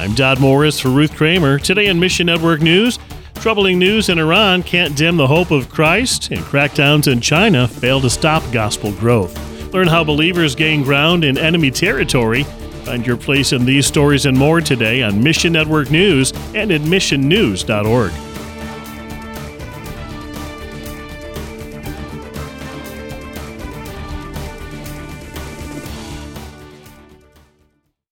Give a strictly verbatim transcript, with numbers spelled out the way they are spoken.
I'm Dodd Morris for Ruth Kramer. Today in Mission Network News, troubling news in Iran can't dim the hope of Christ, and crackdowns in China fail to stop gospel growth. Learn how believers gain ground in enemy territory. Find your place in these stories and more today on Mission Network News and at mission news dot org.